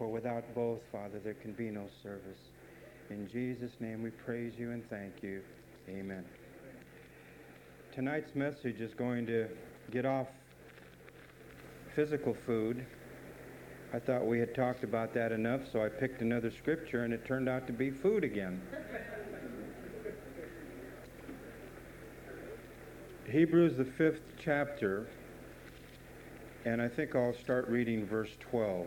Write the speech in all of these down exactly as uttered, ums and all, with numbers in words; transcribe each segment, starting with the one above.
For without both, Father, there can be no service. In Jesus' name we praise you and thank you. Amen. Tonight's message is going to get off physical food. I thought we had talked about that enough, so I picked another scripture, and it turned out to be food again. Hebrews, the fifth chapter, and I think I'll start reading verse twelve.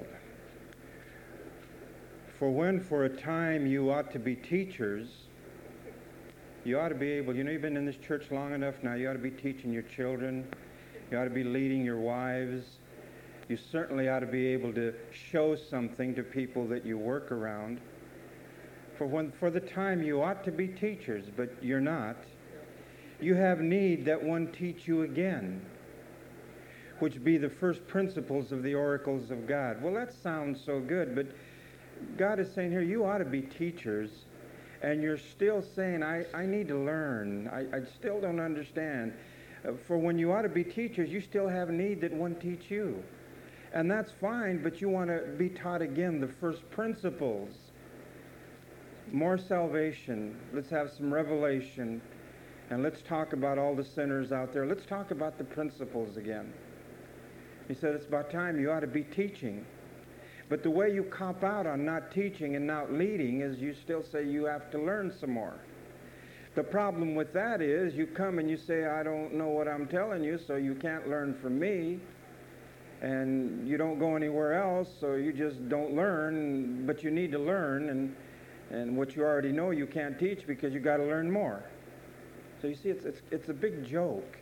For when for a time you ought to be teachers, you ought to be able, you know, you've been in this church long enough now, you ought to be teaching your children, you ought to be leading your wives, you certainly ought to be able to show something to people that you work around. For when for the time you ought to be teachers, but you're not, you have need that one teach you again, which be the first principles of the oracles of God. Well, that sounds so good, but God is saying here, you ought to be teachers, and you're still saying, I, I need to learn. I, I still don't understand. Uh, for when you ought to be teachers, you still have need that one teach you. And that's fine, but you want to be taught again the first principles. More salvation. Let's have some revelation. And let's talk about all the sinners out there. Let's talk about the principles again. He said, it's about time you ought to be teaching. But the way you cop out on not teaching and not leading is you still say you have to learn some more. The problem with that is you come and you say, I don't know what I'm telling you, so you can't learn from me. And you don't go anywhere else, so you just don't learn, but you need to learn. And, and what you already know you can't teach because you got to learn more. So you see, it's, it's, it's a big joke.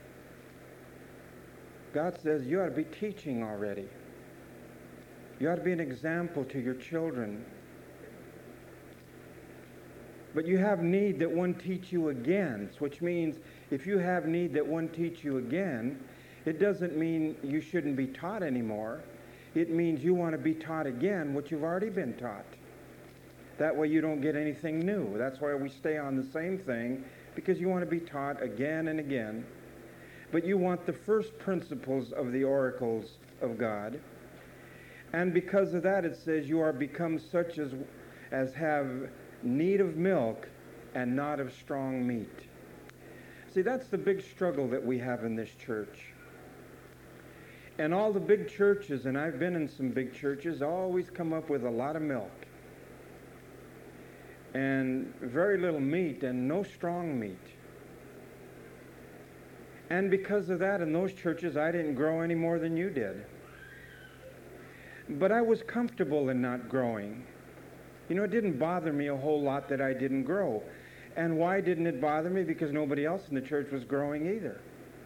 God says you ought to be teaching already. You ought to be an example to your children. But you have need that one teach you again, which means if you have need that one teach you again, it doesn't mean you shouldn't be taught anymore. It means you want to be taught again what you've already been taught. That way you don't get anything new. That's why we stay on the same thing, because you want to be taught again and again. But you want the first principles of the oracles of God. And because of that, it says you are become such as, as have need of milk and not of strong meat. See, that's the big struggle that we have in this church. And all the big churches, and I've been in some big churches, always come up with a lot of milk. And very little meat and no strong meat. And because of that, in those churches, I didn't grow any more than you did. But I was comfortable in not growing. You know, it didn't bother me a whole lot that I didn't grow. And why didn't it bother me? Because nobody else in the church was growing either.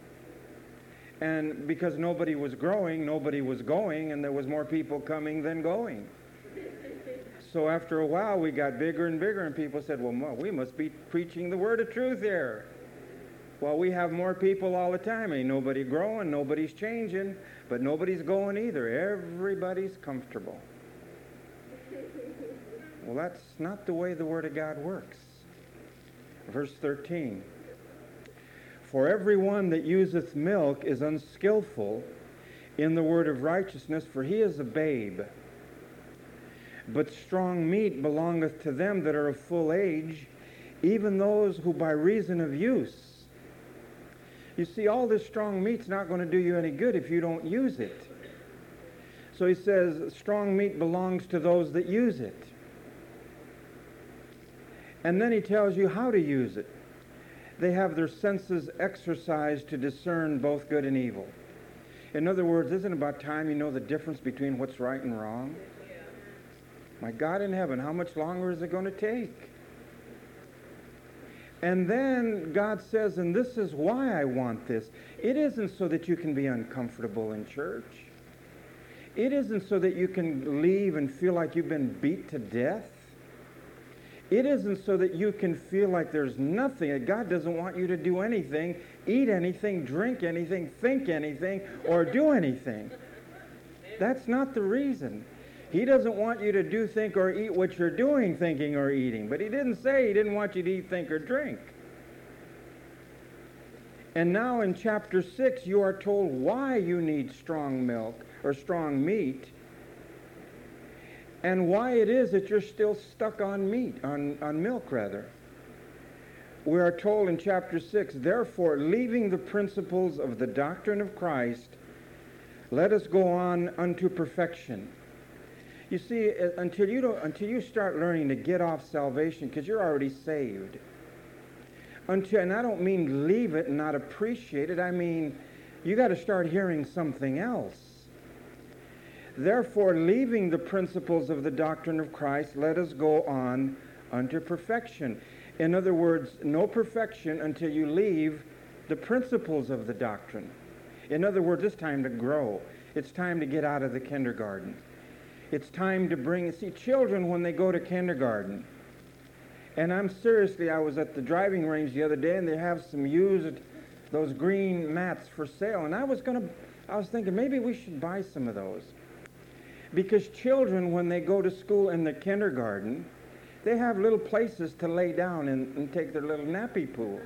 And because nobody was growing, nobody was going, and there was more people coming than going. So after a while, we got bigger and bigger, and people said, well, we must be preaching the word of truth here. Well, we have more people all the time. Ain't nobody growing, nobody's changing, but nobody's going either. Everybody's comfortable. Well, that's not the way the Word of God works. Verse thirteen. For everyone that useth milk is unskillful in the word of righteousness, for he is a babe. But strong meat belongeth to them that are of full age, even those who by reason of use. You see, all this strong meat's not going to do you any good if you don't use it. So he says, strong meat belongs to those that use it. And then he tells you how to use it. They have their senses exercised to discern both good and evil. In other words, isn't it about time you know the difference between what's right and wrong? Yeah. My God in heaven, how much longer is it going to take? And then God says, and this is why I want this. It isn't so that you can be uncomfortable in church. It isn't so that you can leave and feel like you've been beat to death. It isn't so that you can feel like there's nothing, that God doesn't want you to do anything, eat anything, drink anything, think anything, or do anything. That's not the reason. He doesn't want you to do, think, or eat what you're doing, thinking, or eating. But he didn't say he didn't want you to eat, think, or drink. And now in chapter six, you are told why you need strong milk or strong meat. and why it is that you're still stuck on meat, on, on milk rather. We are told in chapter six, therefore, leaving the principles of the doctrine of Christ, let us go on unto perfection. You see, until you don't, until you start learning to get off salvation, because you're already saved. Until, and I don't mean leave it and not appreciate it. I mean, you got to start hearing something else. Therefore, leaving the principles of the doctrine of Christ, let us go on unto perfection. In other words, no perfection until you leave the principles of the doctrine. In other words, it's time to grow. It's time to get out of the kindergarten. It's time to bring, see, children when they go to kindergarten. And I'm seriously, I was at the driving range the other day, and they have some used, those green mats for sale. And I was going to, I was thinking maybe we should buy some of those. Because children, when they go to school in the kindergarten, they have little places to lay down and, and take their little nappy pool.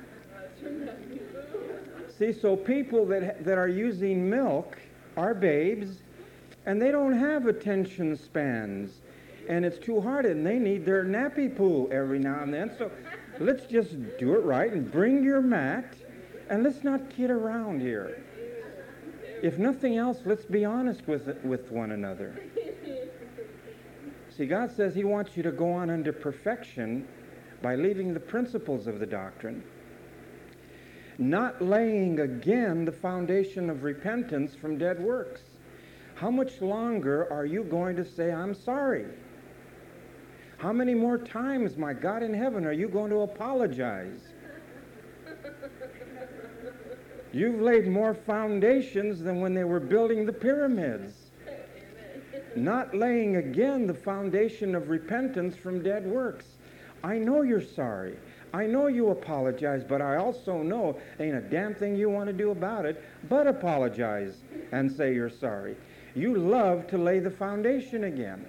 See, so people that, that are using milk are babes, and they don't have attention spans. And it's too hard, and they need their nappy pool every now and then. So let's just do it right and bring your mat, and let's not kid around here. If nothing else, let's be honest with with one another. See, God says he wants you to go on unto perfection by leaving the principles of the doctrine, not laying again the foundation of repentance from dead works. How much longer are you going to say, I'm sorry? How many more times, my God in heaven, are you going to apologize? You've laid more foundations than when they were building the pyramids. Not laying again the foundation of repentance from dead works. I know you're sorry. I know you apologize, but I also know ain't a damn thing you want to do about it but apologize and say you're sorry. You love to lay the foundation again.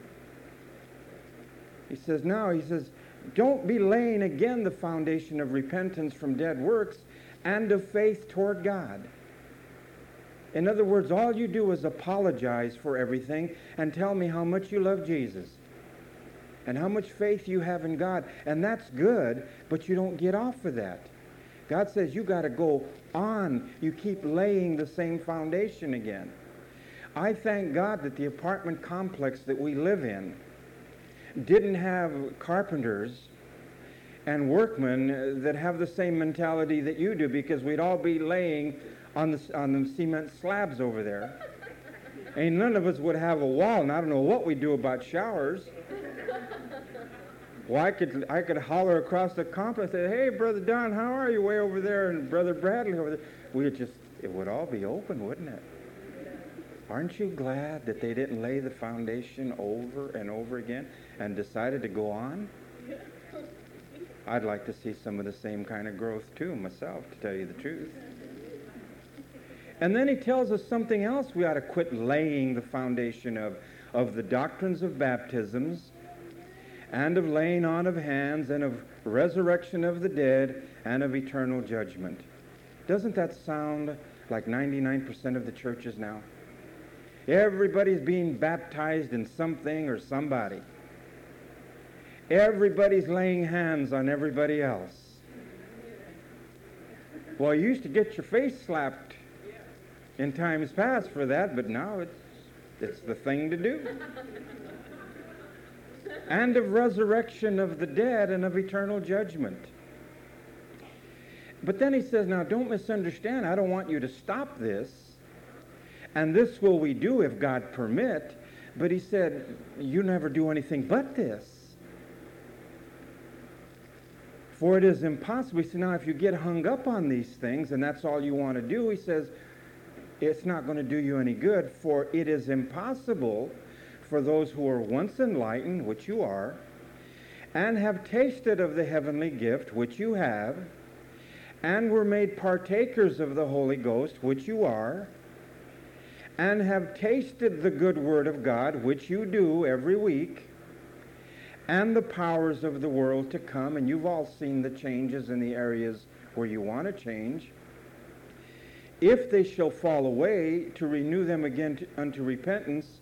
He says, now, he says, don't be laying again the foundation of repentance from dead works and of faith toward God. In other words, all you do is apologize for everything and tell me how much you love Jesus and how much faith you have in God. And that's good, but you don't get off of that. God says you got to go on. You keep laying the same foundation again. I thank God that the apartment complex that we live in didn't have carpenters and workmen that have the same mentality that you do, because we'd all be laying on the, on the cement slabs over there. And none of us would have a wall, and I don't know what we do about showers. Well, I could, I could holler across the complex and say, hey, Brother Don, how are you way over there? And Brother Bradley over there. We would just, it would all be open, wouldn't it? Aren't you glad that they didn't lay the foundation over and over again and decided to go on? I'd like to see some of the same kind of growth too myself, to tell you the truth. And then he tells us something else we ought to quit laying the foundation of, of the doctrines of baptisms and of laying on of hands and of resurrection of the dead and of eternal judgment. Doesn't that sound like ninety-nine percent of the churches now? Everybody's being baptized in something or somebody. Everybody's laying hands on everybody else. Well, you used to get your face slapped in times past for that, but now it's, it's the thing to do. And of resurrection of the dead and of eternal judgment. But then he says, now don't misunderstand, I don't want you to stop this. And this will we do if God permit. But he said, you never do anything but this. For it is impossible. He said, now if you get hung up on these things and that's all you want to do, he says, it's not going to do you any good. For it is impossible for those who are once enlightened, which you are, and have tasted of the heavenly gift, which you have, and were made partakers of the Holy Ghost, which you are, and have tasted the good word of God, which you do every week, and the powers of the world to come, and you've all seen the changes in the areas where you want to change, if they shall fall away, to renew them again to, unto repentance,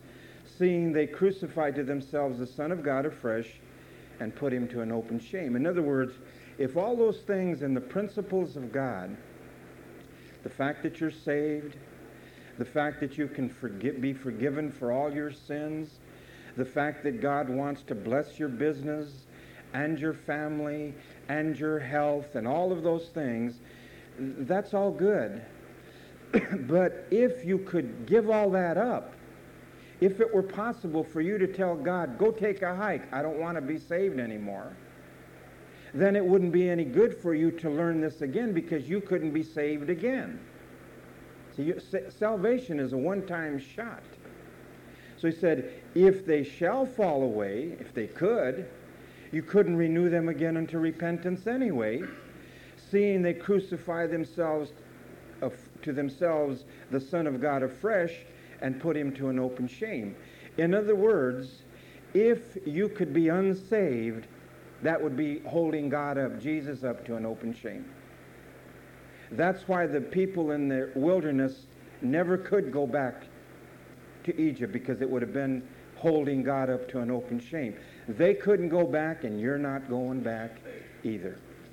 seeing they crucified to themselves the Son of God afresh and put him to an open shame. In other words, if all those things and the principles of God, the fact that you're saved, the fact that you can forgive, be forgiven for all your sins, the fact that God wants to bless your business and your family and your health and all of those things, that's all good. But if you could give all that up, if it were possible for you to tell God, go take a hike, I don't want to be saved anymore, then it wouldn't be any good for you to learn this again, because you couldn't be saved again. So you, salvation is a one-time shot. So he said, if they shall fall away, if they could, you couldn't renew them again unto repentance anyway, seeing they crucify themselves uh, to themselves the Son of God afresh and put him to an open shame. In other words, if you could be unsaved, that would be holding God up, Jesus up, to an open shame. That's why the people in the wilderness never could go back to Egypt, because it would have been holding God up to an open shame. They couldn't go back, and you're not going back either.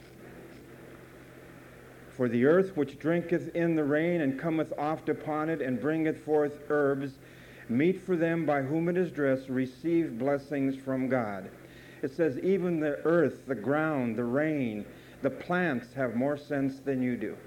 For the earth which drinketh in the rain, and cometh oft upon it, and bringeth forth herbs, meet for them by whom it is dressed, receive blessings from God. It says even the earth, the ground, the rain, the plants have more sense than you do.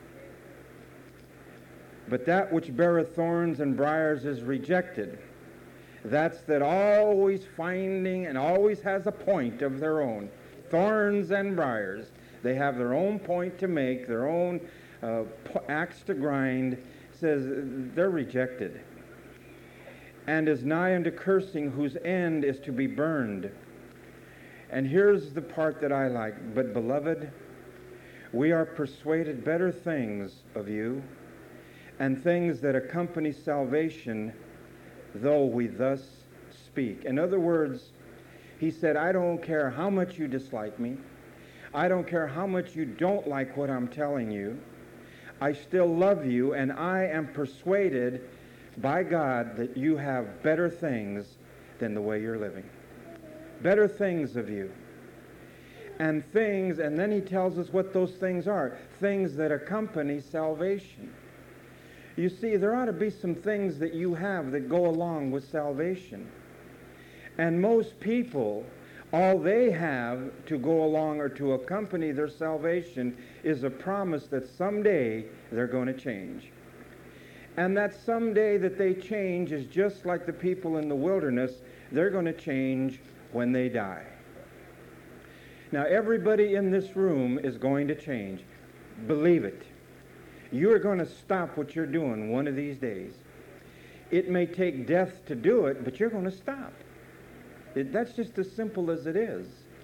But that which beareth thorns and briars is rejected. That's that always finding and always has a point of their own. Thorns and briars. They have their own point to make, their own uh, axe to grind. It says they're rejected. And is nigh unto cursing, whose end is to be burned. And here's the part that I like. But beloved, we are persuaded better things of you, and things that accompany salvation, though we thus speak. In other words, he said, I don't care how much you dislike me. I don't care how much you don't like what I'm telling you. I still love you, and I am persuaded by God that you have better things than the way you're living. Better things of you. And things, and then he tells us what those things are. Things that accompany salvation. You see, there ought to be some things that you have that go along with salvation. And most people, all they have to go along or to accompany their salvation is a promise that someday they're going to change. And that someday that they change is just like the people in the wilderness. They're going to change when they die. Now, everybody in this room is going to change. Believe it. You are going to stop what you're doing one of these days. It may take death to do it, but you're going to stop. It, that's just as simple as it is.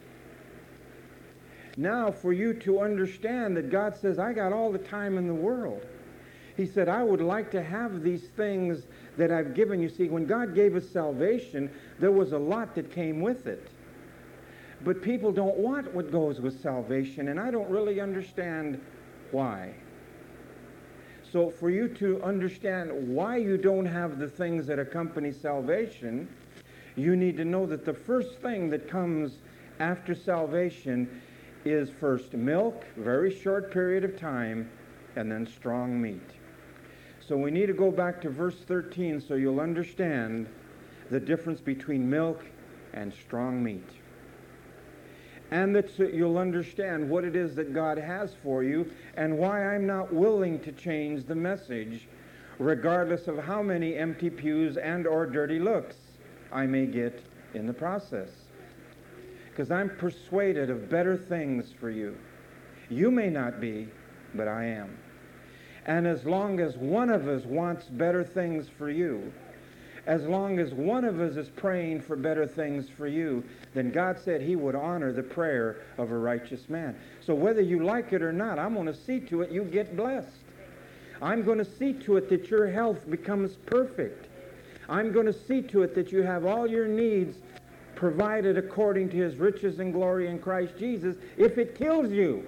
Now, for you to understand that God says, I got all the time in the world. He said, I would like to have these things that I've given you. See, when God gave us salvation, there was a lot that came with it. But people don't want what goes with salvation, and I don't really understand why. So for you to understand why you don't have the things that accompany salvation, you need to know that the first thing that comes after salvation is first milk, very short period of time, and then strong meat. So we need to go back to verse thirteen so you'll understand the difference between milk and strong meat. And that you'll understand what it is that God has for you and why I'm not willing to change the message, regardless of how many empty pews and or dirty looks I may get in the process. Because I'm persuaded of better things for you. You may not be, but I am. And as long as one of us wants better things for you, as long as one of us is praying for better things for you, then God said he would honor the prayer of a righteous man. So whether you like it or not, I'm going to see to it you get blessed. I'm going to see to it that your health becomes perfect. I'm going to see to it that you have all your needs provided according to his riches and glory in Christ Jesus, if it kills you.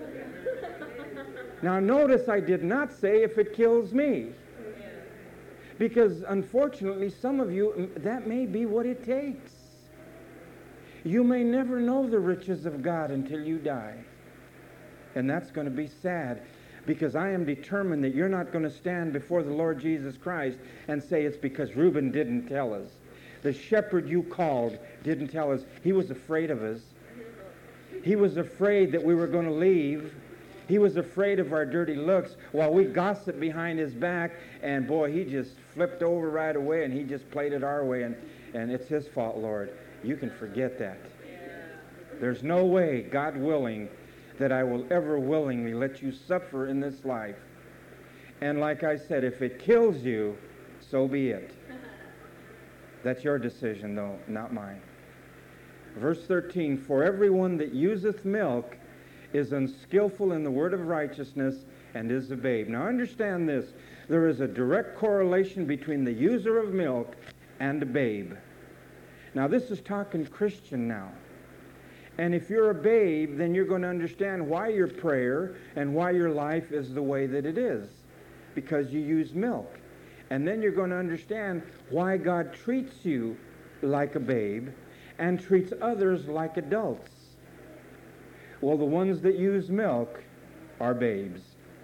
Now notice I did not say if it kills me. Because unfortunately, some of you, that may be what it takes. You may never know the riches of God until you die. And that's going to be sad, because I am determined that you're not going to stand before the Lord Jesus Christ and say it's because Reuben didn't tell us. The shepherd you called didn't tell us. He was afraid of us. He was afraid that we were going to leave. He was afraid of our dirty looks while we gossiped behind his back. And boy, he just flipped over right away, and he just played it our way. And, and it's his fault, Lord. You can forget that. There's no way, God willing, that I will ever willingly let you suffer in this life. And like I said, if it kills you, so be it. That's your decision, though, not mine. Verse thirteen, for everyone that useth milk is unskillful in the word of righteousness and is a babe. Now understand this. There is a direct correlation between the user of milk and a babe. Now this is talking Christian now. And if you're a babe, then you're going to understand why your prayer and why your life is the way that it is. Because you use milk. And then you're going to understand why God treats you like a babe and treats others like adults. Well, the ones that use milk are babes.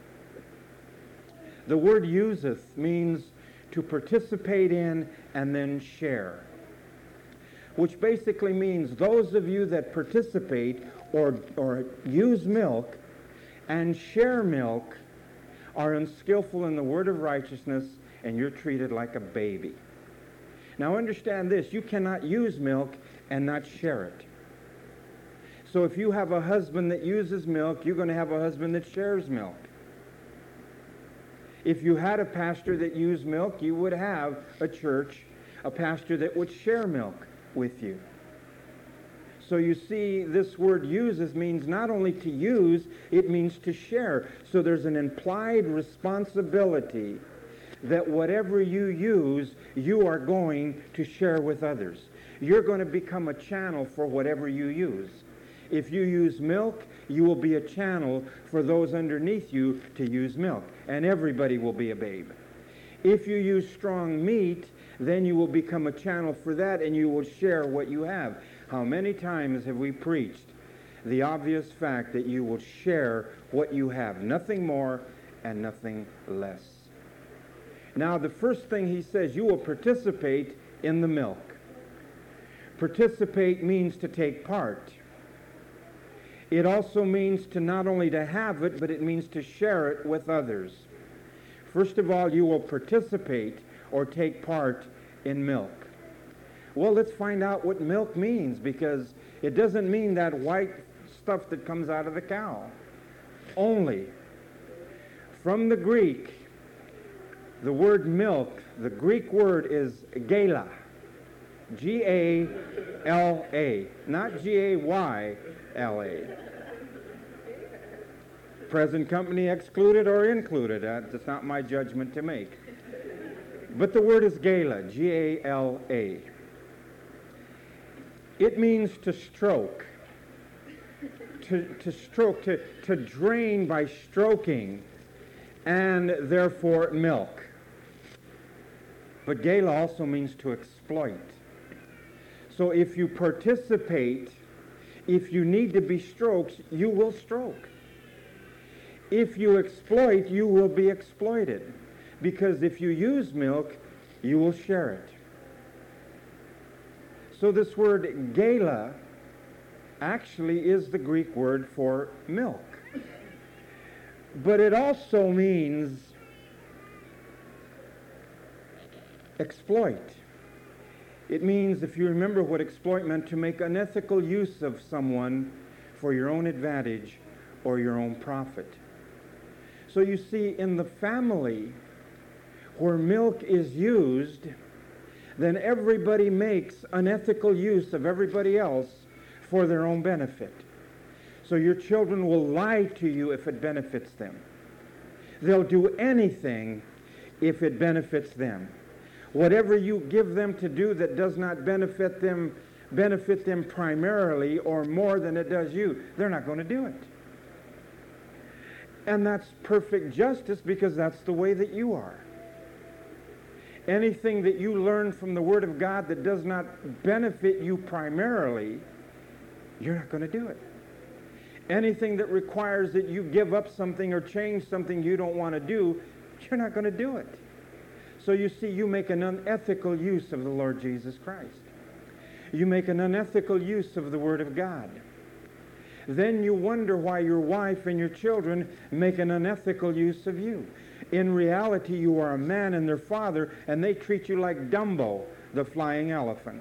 The word useth means to participate in and then share, which basically means those of you that participate or, or use milk and share milk are unskillful in the word of righteousness, and you're treated like a baby. Now understand this, you cannot use milk and not share it. So if you have a husband that uses milk, you're going to have a husband that shares milk. If you had a pastor that used milk, you would have a church, a pastor that would share milk with you. So you see, this word uses means not only to use, it means to share. So there's an implied responsibility that whatever you use, you are going to share with others. You're going to become a channel for whatever you use. If you use milk, you will be a channel for those underneath you to use milk, and everybody will be a babe. If you use strong meat, then you will become a channel for that, and you will share what you have. How many times have we preached the obvious fact that you will share what you have, nothing more and nothing less? Now, the first thing he says, you will participate in the milk. Participate means to take part. It also means to not only to have it, but it means to share it with others. First of all, you will participate or take part in milk. Well, let's find out what milk means, because it doesn't mean that white stuff that comes out of the cow. Only. From the Greek, the word milk, the Greek word is gala. G A L A, not G A Y L A. Present company excluded or included. That's not my judgment to make. But the word is gala, G A L A. It means to stroke, to, to stroke, to, to drain by stroking, and therefore milk. But gala also means to exploit. So if you participate, if you need to be stroked, you will stroke. If you exploit, you will be exploited. Because if you use milk, you will share it. So this word gala actually is the Greek word for milk. But it also means exploit. It means, if you remember what exploit meant, to make unethical use of someone for your own advantage or your own profit. So you see, in the family where milk is used, then everybody makes unethical use of everybody else for their own benefit. So your children will lie to you if it benefits them. They'll do anything if it benefits them. Whatever you give them to do that does not benefit them, benefit them primarily or more than it does you, they're not going to do it. And that's perfect justice, because that's the way that you are. Anything that you learn from the Word of God that does not benefit you primarily, you're not going to do it. Anything that requires that you give up something or change something you don't want to do, you're not going to do it. So you see, you make an unethical use of the Lord Jesus Christ. You make an unethical use of the Word of God. Then you wonder why your wife and your children make an unethical use of you. In reality, you are a man and their father, and they treat you like Dumbo, the flying elephant.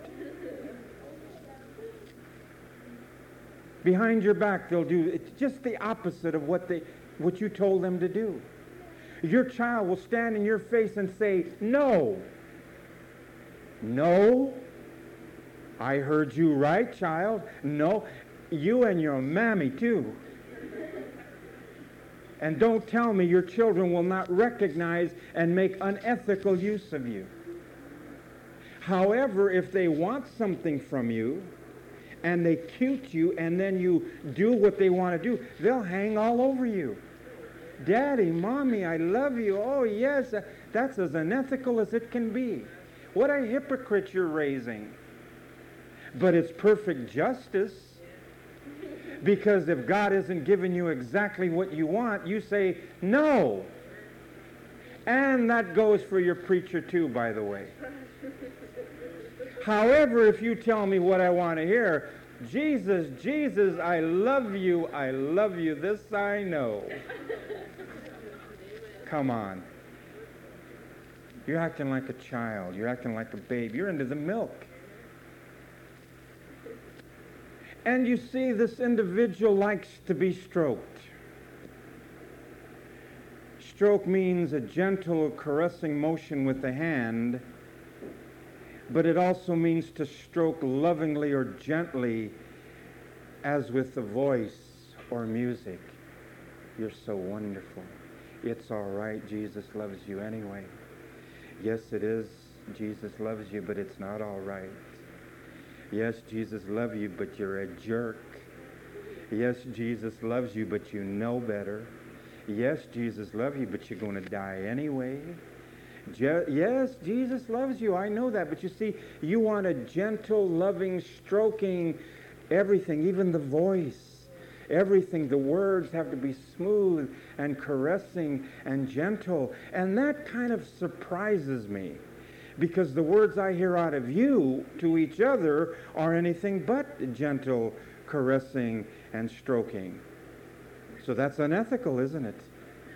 Behind your back, they'll do it's just the opposite of what they, what you told them to do. Your child will stand in your face and say, "No. No. I heard you right, child. No. You and your mammy, too." And don't tell me your children will not recognize and make unethical use of you. However, if they want something from you, and they cute you, and then you do what they want to do, they'll hang all over you. "Daddy, Mommy, I love you. Oh, yes." That's as unethical as it can be. What a hypocrite you're raising. But it's perfect justice. Because if God isn't giving you exactly what you want, you say, "No." And that goes for your preacher too, by the way. However, if you tell me what I want to hear, "Jesus, Jesus, I love you, I love you, this I know." Come on. You're acting like a child. You're acting like a babe. You're into the milk. And you see, this individual likes to be stroked. Stroke means a gentle, caressing motion with the hand, but it also means to stroke lovingly or gently, as with the voice or music. "You're so wonderful. It's all right. Jesus loves you anyway." Yes, it is. Jesus loves you, but it's not all right. Yes, Jesus loves you, but you're a jerk. Yes, Jesus loves you, but you know better. Yes, Jesus loves you, but you're going to die anyway. Je- yes, Jesus loves you. I know that. But you see, you want a gentle, loving, stroking, everything, even the voice. Everything, the words have to be smooth and caressing and gentle. And that kind of surprises me. Because the words I hear out of you to each other are anything but gentle, caressing, and stroking. So that's unethical, isn't it?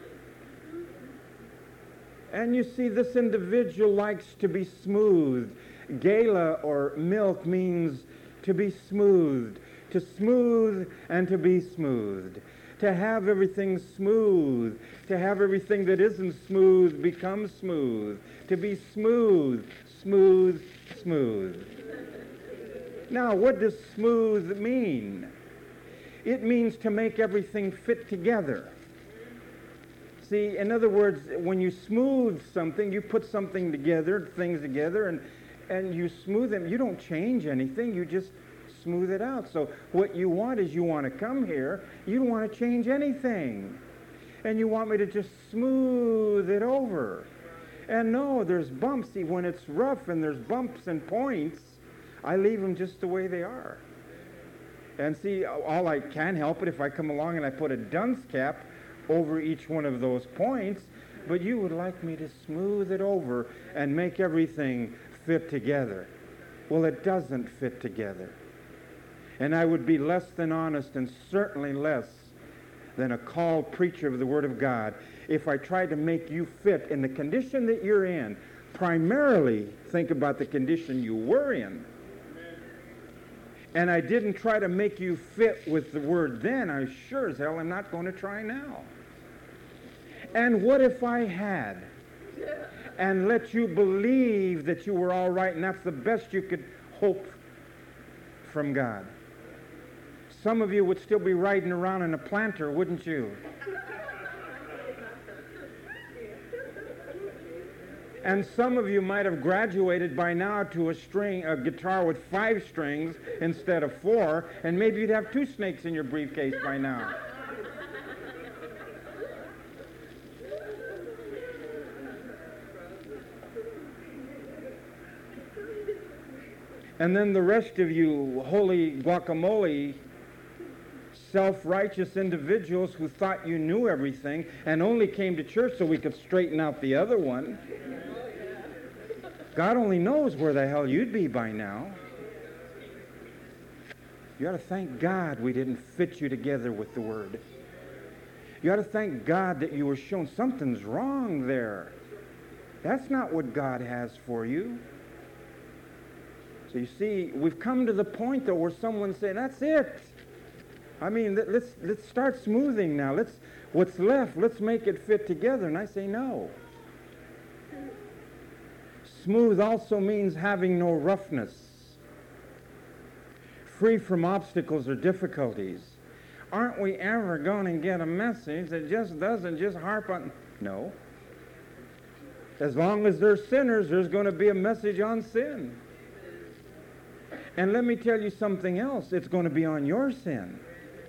And you see, this individual likes to be smooth. Gala or milk means to be smoothed, to smooth and to be smoothed. To have everything smooth, to have everything that isn't smooth become smooth, to be smooth, smooth, smooth. Now, what does smooth mean? It means to make everything fit together. See, in other words, when you smooth something, you put something together, things together, and, and you smooth them. You don't change anything, you just smooth it out. So what you want is you want to come here, you don't want to change anything. And you want me to just smooth it over. And no, there's bumps. See, when it's rough and there's bumps and points, I leave them just the way they are. And see, all I can help it if I come along and I put a dunce cap over each one of those points, but you would like me to smooth it over and make everything fit together. Well, it doesn't fit together. And I would be less than honest and certainly less than a called preacher of the Word of God if I tried to make you fit in the condition that you're in. Primarily, think about the condition you were in. And I didn't try to make you fit with the Word then. I sure as hell am not going to try now. And what if I had? And let you believe that you were all right and that's the best you could hope from God. Some of you would still be riding around in a planter, wouldn't you? And some of you might have graduated by now to a string, a guitar with five strings instead of four, and maybe you'd have two snakes in your briefcase by now. And then the rest of you holy guacamole, self-righteous individuals who thought you knew everything and only came to church so we could straighten out the other one. God only knows where the hell you'd be by now. You ought to thank God we didn't fit you together with the Word. You ought to thank God that you were shown something's wrong there. That's not what God has for you. So you see, we've come to the point, though, where someone's saying, that's it. I mean, let's, let's start smoothing now. Let's, what's left, let's make it fit together. And I say, no. Smooth also means having no roughness. Free from obstacles or difficulties. Aren't we ever going to get a message that just doesn't just harp on... No. As long as there's sinners, there's going to be a message on sin. And let me tell you something else. It's going to be on your sin.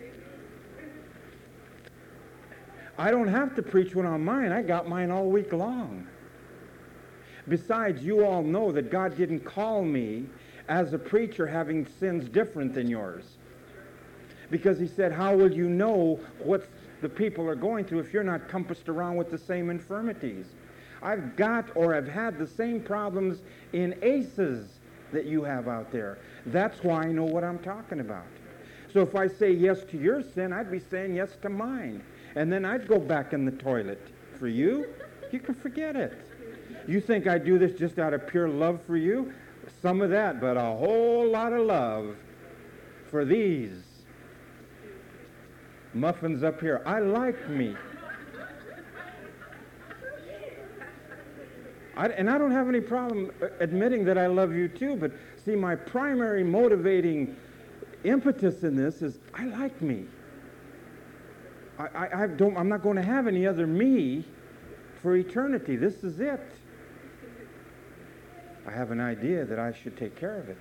I don't have to preach one on mine. I got mine all week long. Besides, you all know that God didn't call me as a preacher having sins different than yours. Because he said, how will you know what the people are going through if you're not compassed around with the same infirmities? I've got or I've had the same problems in aces that you have out there. That's why I know what I'm talking about. So if I say yes to your sin, I'd be saying yes to mine. And then I'd go back in the toilet. For you, you can forget it. You think I do this just out of pure love for you? Some of that, but a whole lot of love for these muffins up here. I like me. I, and I don't have any problem admitting that I love you too, but see, my primary motivating impetus in this is I like me. I, I, I don't, I'm not going to have any other me for eternity. This is it. I have an idea that I should take care of it.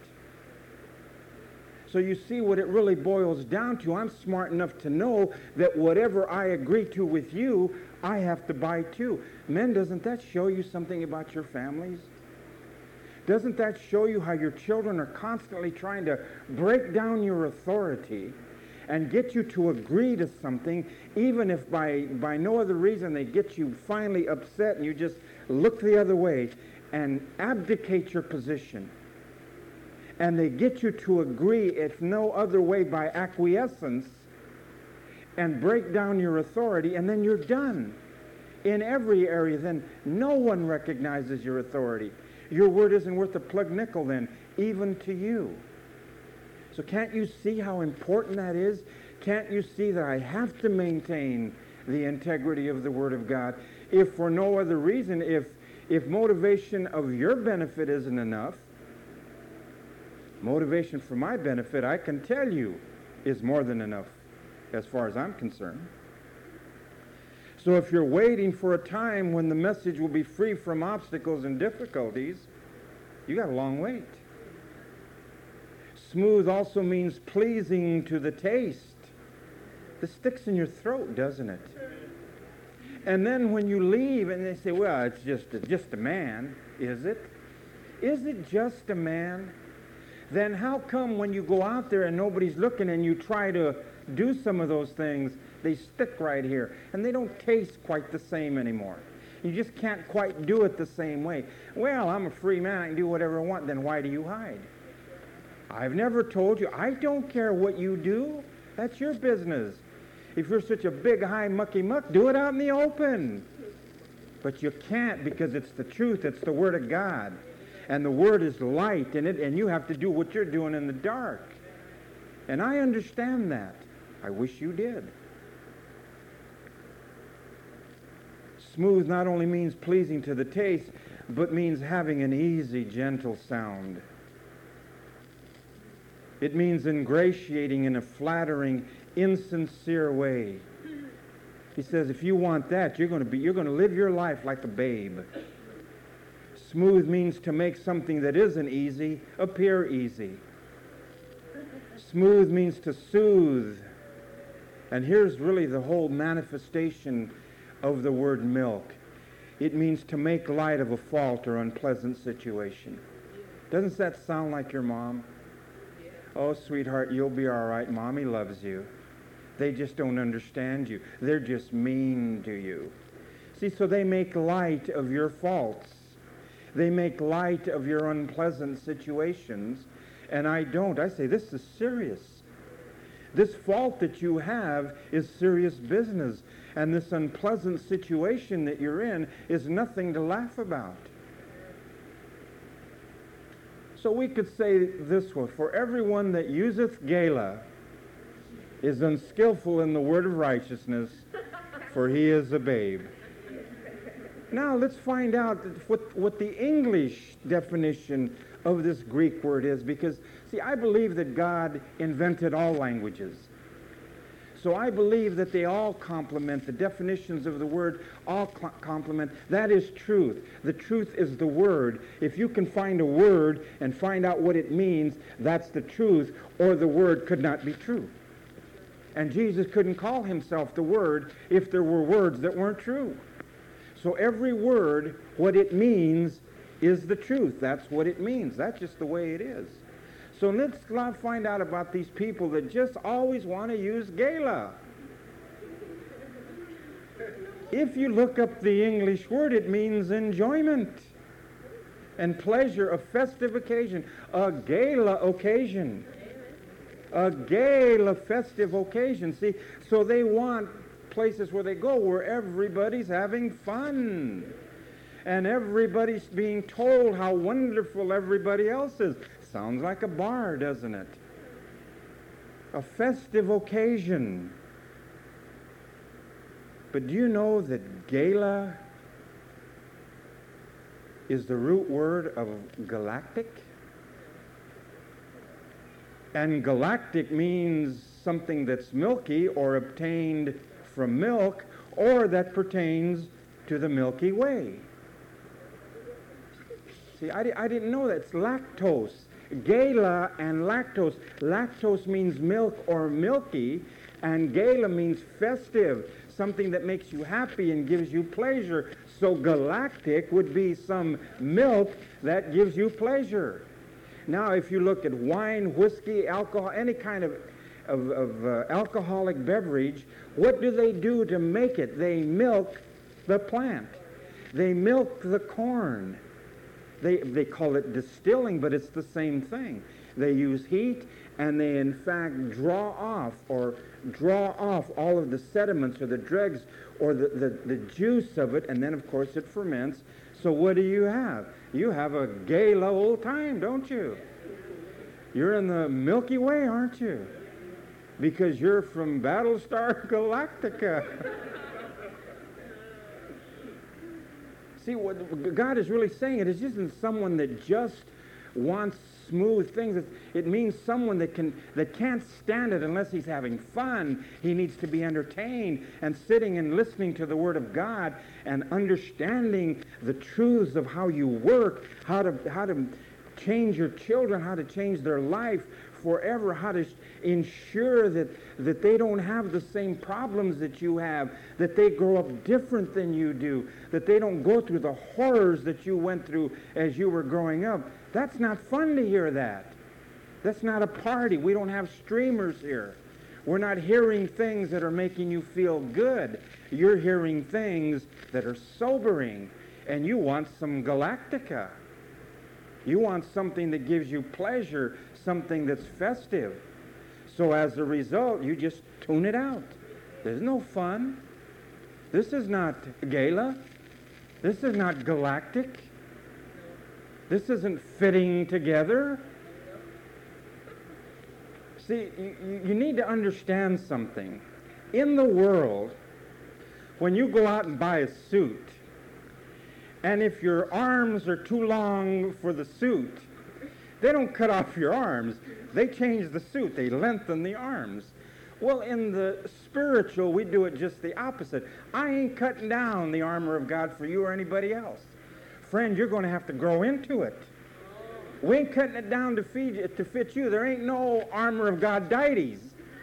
So you see what it really boils down to. I'm smart enough to know that whatever I agree to with you, I have to buy too. Men, doesn't that show you something about your families? Doesn't that show you how your children are constantly trying to break down your authority and get you to agree to something, even if by, by no other reason they get you finally upset and you just look the other way and abdicate your position? And they get you to agree, if no other way, by acquiescence, and break down your authority, and then you're done. In every area, then no one recognizes your authority. Your word isn't worth a plug nickel then, even to you. So can't you see how important that is? Can't you see that I have to maintain the integrity of the Word of God? If for no other reason, if, if motivation of your benefit isn't enough, motivation for my benefit, I can tell you, is more than enough as far as I'm concerned. So if you're waiting for a time when the message will be free from obstacles and difficulties, you got a long wait. Smooth also means pleasing to the taste. This sticks in your throat, doesn't it? And then when you leave and they say, well, it's just a, just a man, is it? Is it just a man? Then how come when you go out there and nobody's looking and you try to do some of those things, they stick right here and they don't taste quite the same anymore? You just can't quite do it the same way. Well, I'm a free man, I can do whatever I want. Then why do you hide? I've never told you. I don't care what you do. That's your business. If you're such a big, high, mucky muck, do it out in the open. But you can't, because it's the truth. It's the Word of God. And the Word is light in it, and you have to do what you're doing in the dark. And I understand that. I wish you did. Smooth not only means pleasing to the taste, but means having an easy, gentle sound. It means ingratiating in a flattering, insincere way. He says, if you want that, you're going to be, you're going to live your life like a babe. Smooth means to make something that isn't easy appear easy. Smooth means to soothe. And here's really the whole manifestation of the word milk. It means to make light of a fault or unpleasant situation. Doesn't that sound like your mom? Oh, sweetheart, you'll be all right. Mommy loves you. They just don't understand you. They're just mean to you. See, so they make light of your faults. They make light of your unpleasant situations. And I don't. I say, this is serious. This fault that you have is serious business. And this unpleasant situation that you're in is nothing to laugh about. So we could say this way, for everyone that useth gala is unskillful in the word of righteousness, for he is a babe. Now let's find out what, what the English definition of this Greek word is, because, see, I believe that God invented all languages. So I believe that they all complement, the definitions of the word all cl- complement. That is truth. The truth is the word. If you can find a word and find out what it means, that's the truth, or the word could not be true. And Jesus couldn't call himself the word if there were words that weren't true. So every word, what it means is the truth. That's what it means. That's just the way it is. So let's find out about these people that just always want to use gala. If you look up the English word, it means enjoyment and pleasure, a festive occasion, a gala occasion, a gala festive occasion. See, so they want places where they go where everybody's having fun and everybody's being told how wonderful everybody else is. Sounds like a bar, doesn't it? A festive occasion. But do you know that gala is the root word of galactic? And galactic means something that's milky or obtained from milk, or that pertains to the Milky Way. See, I, di- I didn't know that. It's lactose. Gala and lactose. Lactose means milk or milky, and gala means festive, something that makes you happy and gives you pleasure. So galactic would be some milk that gives you pleasure. Now, if you look at wine, whiskey, alcohol, any kind of, of, of uh, alcoholic beverage, what do they do to make it? They milk the plant. They milk the corn. They, they call it distilling, but it's the same thing. They use heat, and they in fact draw off or draw off all of the sediments or the dregs or the, the, the juice of it, and then of course it ferments. So what do you have? You have a gala old time, don't you? You're in the Milky Way, aren't you? Because you're from Battlestar Galactica. See, what God is really saying, it isn't someone that just wants smooth things. It means someone that can that can't stand it unless he's having fun. He needs to be entertained and sitting and listening to the Word of God and understanding the truths of how you work, how to how to change your children, how to change their life forever, how to ensure that, that they don't have the same problems that you have, that they grow up different than you do, that they don't go through the horrors that you went through as you were growing up. That's not fun to hear that. That's not a party. We don't have streamers here. We're not hearing things that are making you feel good. You're hearing things that are sobering, and you want some Galactica. You want something that gives you pleasure, something that's festive. So as a result, you just tune it out. There's no fun. This is not gala. This is not galactic. This isn't fitting together. See, you, you need to understand something. In the world, when you go out and buy a suit, and if your arms are too long for the suit, they don't cut off your arms. They change the suit. They lengthen the arms. Well, in the spiritual, we do it just the opposite. I ain't cutting down the armor of God for you or anybody else. Friend, you're going to have to grow into it. We ain't cutting it down to, feed you, to fit you. There ain't no armor of God dites.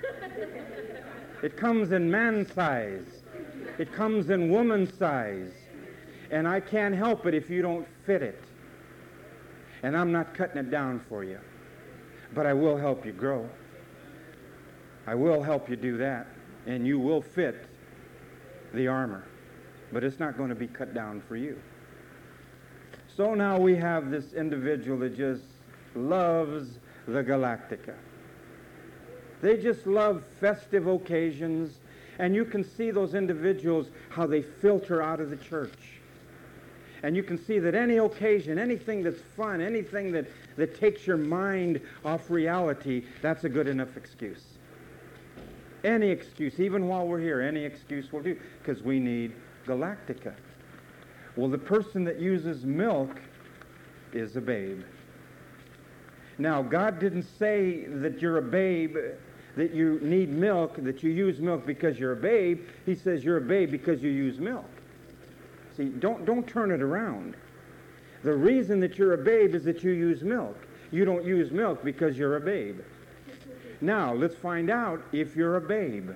It comes in man size. It comes in woman size. And I can't help it if you don't fit it. And I'm not cutting it down for you, but I will help you grow. I will help you do that, and you will fit the armor, but it's not going to be cut down for you. So now we have this individual that just loves the Galactica. They just love festive occasions, and you can see those individuals, how they filter out of the church. And you can see that any occasion, anything that's fun, anything that, that takes your mind off reality, that's a good enough excuse. Any excuse, even while we're here, any excuse will do, because we need Galactica. Well, the person that uses milk is a babe. Now, God didn't say that you're a babe, that you need milk, that you use milk because you're a babe. He says you're a babe because you use milk. See, don't, don't turn it around. The reason that you're a babe is that you use milk. You don't use milk because you're a babe. Now, let's find out if you're a babe.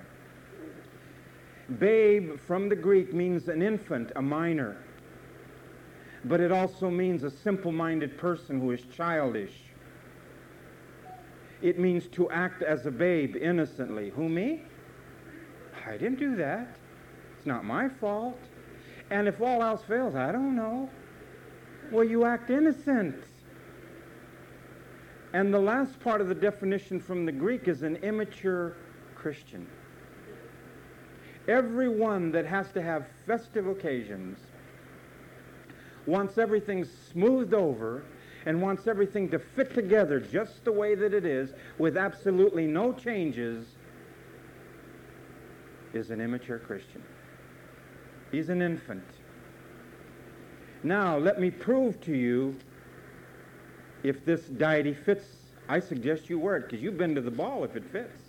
Babe from the Greek means an infant, a minor. But it also means a simple-minded person who is childish. It means to act as a babe innocently. Who, me? I didn't do that. It's not my fault. And if all else fails, I don't know. Well, you act innocent. And the last part of the definition from the Greek is an immature Christian. Everyone that has to have festive occasions wants everything smoothed over and wants everything to fit together just the way that it is with absolutely no changes is an immature Christian. He's an infant. Now, let me prove to you if this deity fits. I suggest you wear it, because you've been to the ball if it fits.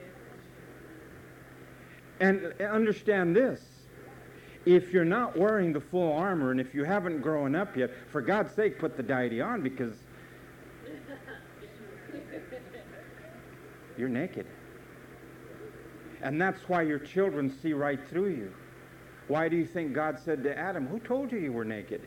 And understand this. If you're not wearing the full armor, and if you haven't grown up yet, for God's sake, put the deity on, because you're naked. And that's why your children see right through you. Why do you think God said to Adam, who told you you were naked?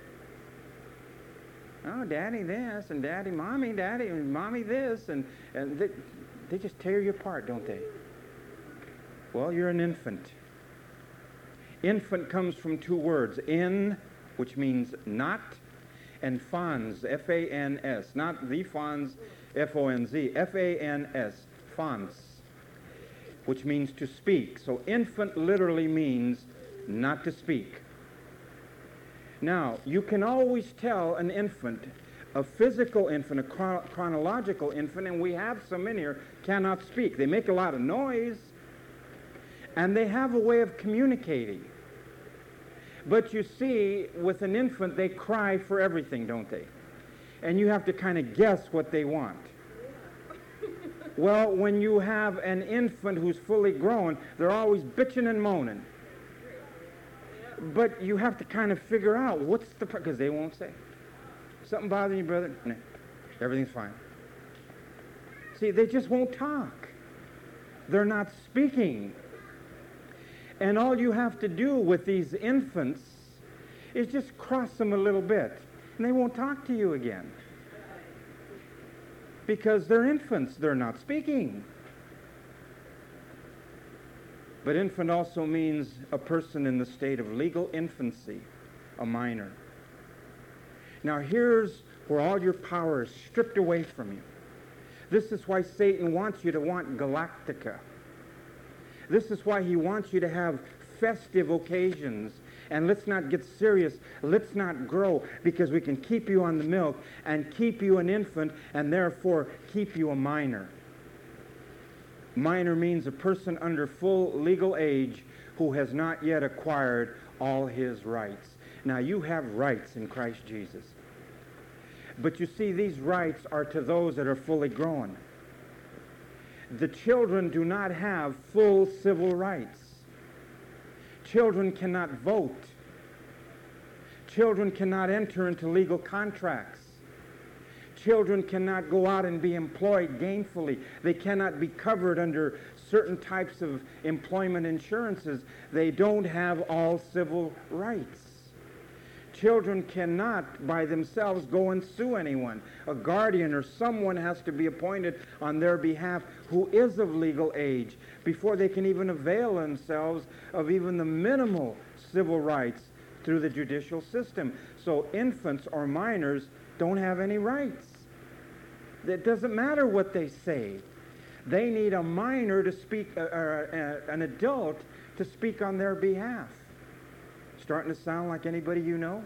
Oh, daddy this, and daddy, mommy, daddy, and mommy this, and, and they, they just tear you apart, don't they? Well, you're an infant. Infant comes from two words, in, which means not, and fons, F A N S, not the fons, F O N Z, F A N S, fons, which means to speak. So infant literally means not to speak. Now, you can always tell an infant, a physical infant, a chron- chronological infant, and we have some in here, cannot speak. They make a lot of noise, and they have a way of communicating. But you see, with an infant, they cry for everything, don't they? And you have to kind of guess what they want. Well, when you have an infant who's fully grown, they're always bitching and moaning. But you have to kind of figure out what's the, because they won't say. Something bothering you, brother? No, everything's fine. See, they just won't talk. They're not speaking. And all you have to do with these infants is just cross them a little bit, and they won't talk to you again. Because they're infants, they're not speaking. But infant also means a person in the state of legal infancy, a minor. Now here's where all your power is stripped away from you. This is why Satan wants you to want Galactica. This is why he wants you to have festive occasions. And let's not get serious. Let's not grow, because we can keep you on the milk and keep you an infant and therefore keep you a minor. Minor means a person under full legal age who has not yet acquired all his rights. Now, you have rights in Christ Jesus. But you see, these rights are to those that are fully grown. The children do not have full civil rights. Children cannot vote. Children cannot enter into legal contracts. Children cannot go out and be employed gainfully. They cannot be covered under certain types of employment insurances. They don't have all civil rights. Children cannot by themselves go and sue anyone. A guardian or someone has to be appointed on their behalf who is of legal age before they can even avail themselves of even the minimal civil rights through the judicial system. So infants or minors don't have any rights. It doesn't matter what they say. They need a minor to speak, uh, uh, an adult to speak on their behalf. Starting to sound like anybody you know?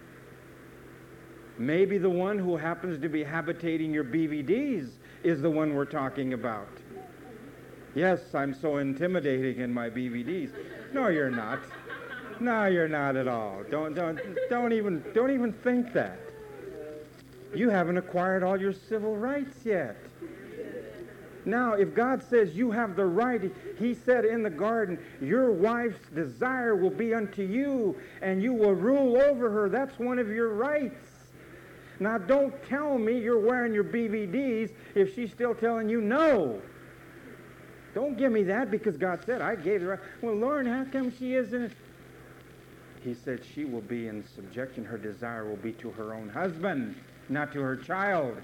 Maybe the one who happens to be habitating your B V Ds is the one we're talking about. Yes, I'm so intimidating in my B V Ds. No, you're not. No, you're not at all. Don't, don't, don't even, don't even think that. You haven't acquired all your civil rights yet. Now, if God says you have the right, he said in the garden, your wife's desire will be unto you, and you will rule over her. That's one of your rights. Now, don't tell me you're wearing your B V Ds if she's still telling you no. Don't give me that because God said, I gave the right. Well, Lauren, how come she isn't? He said she will be in subjection. Her desire will be to her own husband, not to her child.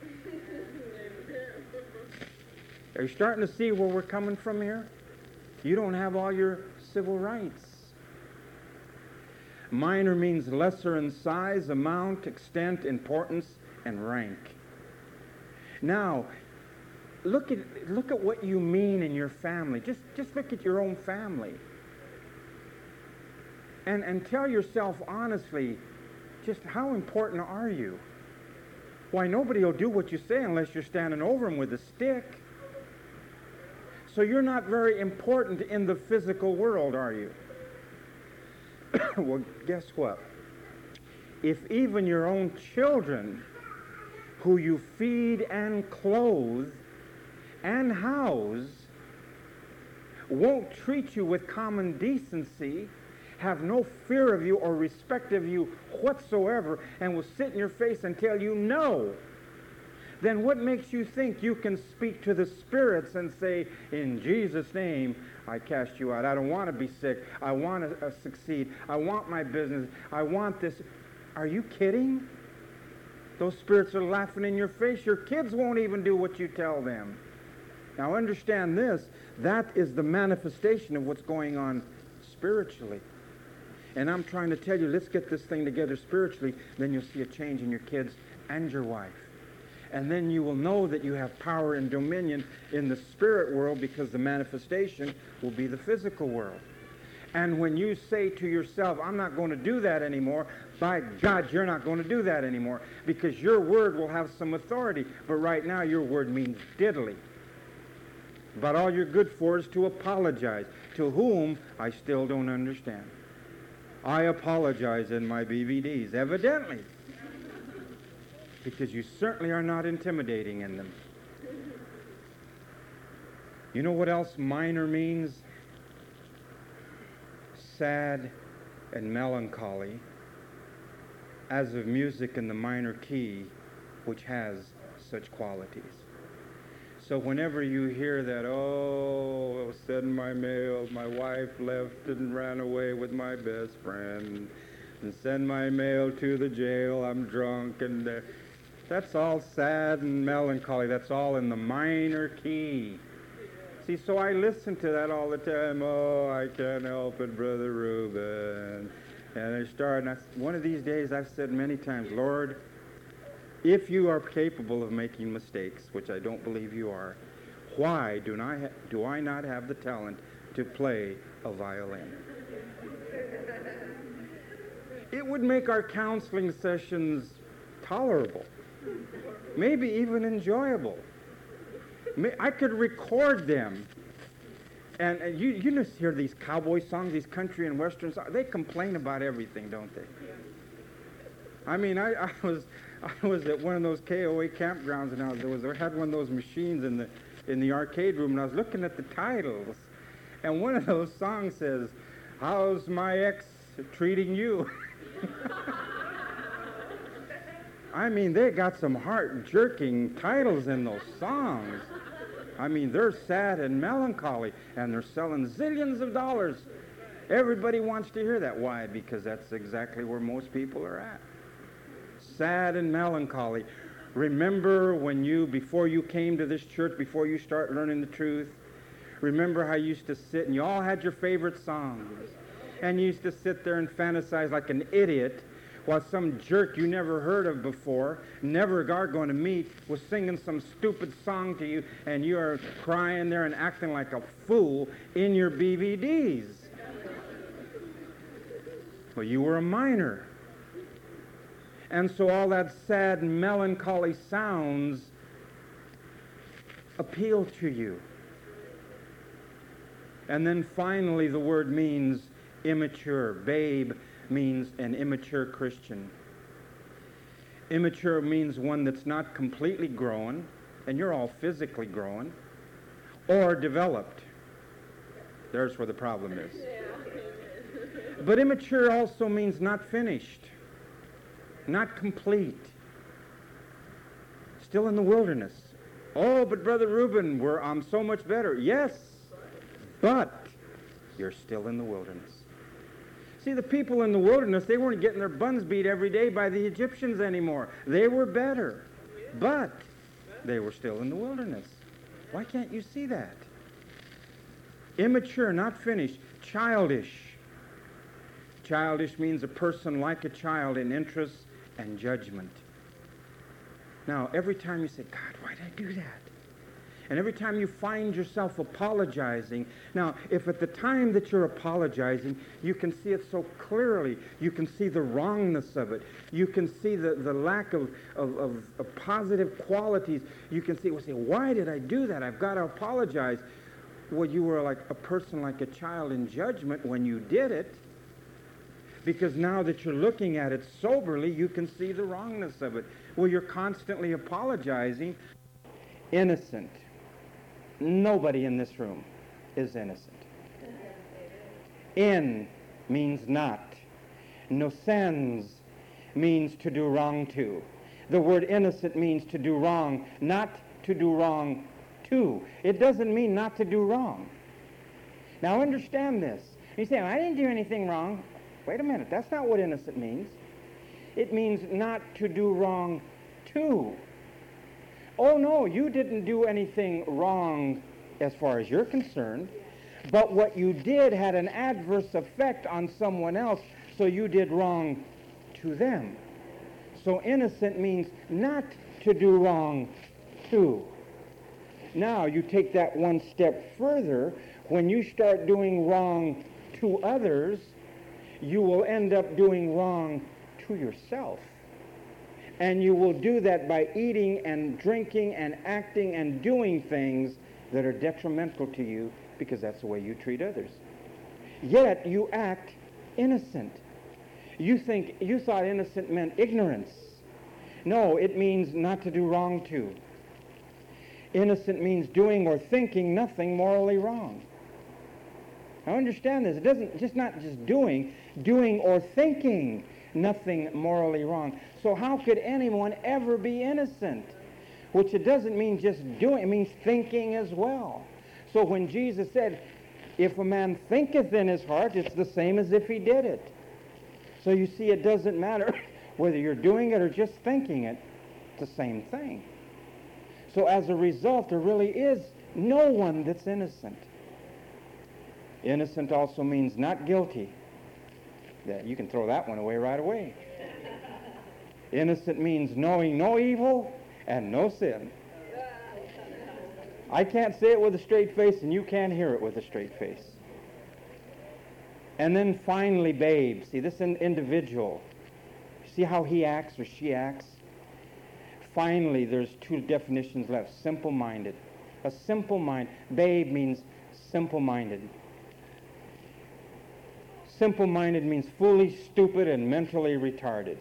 Are you starting to see where we're coming from here? You don't have all your civil rights. Minor means lesser in size, amount, extent, importance, and rank. Now, look at look at what you mean in your family. Just just look at your own family. And and tell yourself honestly, just how important are you? Why, nobody will do what you say unless you're standing over them with a stick. So you're not very important in the physical world, are you? Well, guess what? If even your own children, who you feed and clothe and house, won't treat you with common decency, have no fear of you or respect of you whatsoever, and will sit in your face and tell you no, then what makes you think you can speak to the spirits and say, in Jesus' name, I cast you out. I don't want to be sick. I want to uh, succeed. I want my business. I want this. Are you kidding? Those spirits are laughing in your face. Your kids won't even do what you tell them. Now understand this. That is the manifestation of what's going on spiritually. And I'm trying to tell you, let's get this thing together spiritually. Then you'll see a change in your kids and your wife. And then you will know that you have power and dominion in the spirit world because the manifestation will be the physical world. And when you say to yourself, I'm not going to do that anymore, by God, you're not going to do that anymore because your word will have some authority. But right now, your word means diddly. But all you're good for is to apologize, to whom I still don't understand. I apologize in my B V Ds, evidently. Because you certainly are not intimidating in them. You know what else minor means? Sad and melancholy, as of music in the minor key, which has such qualities. So whenever you hear that, oh, send my mail, my wife left and ran away with my best friend, and send my mail to the jail, I'm drunk, and... Uh, That's all sad and melancholy. That's all in the minor key. See, so I listen to that all the time. Oh, I can't help it, Brother Reuben. And I start, and I, one of these days I've said many times, Lord, if you are capable of making mistakes, which I don't believe you are, why do, not ha- do I not have the talent to play a violin? It would make our counseling sessions tolerable. Maybe even enjoyable. I could record them. And, and you, you just hear these cowboy songs, these country and western songs. They complain about everything, don't they? I mean, I, I was I was at one of those K O A campgrounds, and I, was, there was, I had one of those machines in the in the arcade room, and I was looking at the titles. And one of those songs says, "How's my ex treating you?" I mean, they got some heart-jerking titles in those songs. I mean, they're sad and melancholy, and they're selling zillions of dollars. Everybody wants to hear that. Why? Because that's exactly where most people are at. Sad and melancholy. Remember when you, before you came to this church, before you start learning the truth, remember how you used to sit and you all had your favorite songs. And you used to sit there and fantasize like an idiot while some jerk you never heard of before, never are going to meet, was singing some stupid song to you, and you are crying there and acting like a fool in your B V Ds. Well, you were a minor. And so all that sad, melancholy sounds appeal to you. And then finally the word means immature. Babe means an immature Christian. Immature means one that's not completely grown, and you're all physically grown, or developed. There's where the problem is. But immature also means not finished, not complete, still in the wilderness. Oh, but Brother Reuben, we're, I'm so much better. Yes, but you're still in the wilderness. See, the people in the wilderness, they weren't getting their buns beat every day by the Egyptians anymore. They were better, but they were still in the wilderness. Why can't you see that? Immature, not finished, childish. Childish means a person like a child in interest and judgment. Now, every time you say, God, why did I do that? And every time you find yourself apologizing, now, if at the time that you're apologizing, you can see it so clearly, you can see the wrongness of it, you can see the, the lack of, of, of, of positive qualities, you can see, well, say, why did I do that? I've got to apologize. Well, you were like a person like a child in judgment when you did it, because now that you're looking at it soberly, you can see the wrongness of it. Well, you're constantly apologizing. Innocent. Nobody in this room is innocent. In means not. Nocens means to do wrong to. The word innocent means to do wrong, not to do wrong to. It doesn't mean not to do wrong. Now understand this. You say, I didn't do anything wrong. Wait a minute, that's not what innocent means. It means not to do wrong to. Oh no, you didn't do anything wrong as far as you're concerned, but what you did had an adverse effect on someone else, so you did wrong to them. So innocent means not to do wrong to. Now you take that one step further. When you start doing wrong to others, you will end up doing wrong to yourself. And you will do that by eating and drinking and acting and doing things that are detrimental to you, because that's the way you treat others. Yet you act innocent. You think, you thought innocent meant ignorance. No, it means not to do wrong to. Innocent means doing or thinking nothing morally wrong. Now understand this. It doesn't, just not just doing, doing or thinking nothing morally wrong. So how could anyone ever be innocent? Which it doesn't mean just doing, it means thinking as well. So when Jesus said, if a man thinketh in his heart, it's the same as if he did it. So you see, it doesn't matter whether you're doing it or just thinking it. It's the same thing. So as a result, there really is no one that's innocent. Innocent also means not guilty. Yeah, you can throw that one away right away. Innocent means knowing no evil and no sin. I can't say it with a straight face, and you can't hear it with a straight face. And then finally, babe. See, this in- individual, see how he acts or she acts? Finally, there's two definitions left. Simple-minded. A simple mind. Babe means simple-minded. Simple-minded means foolish, stupid, and mentally retarded.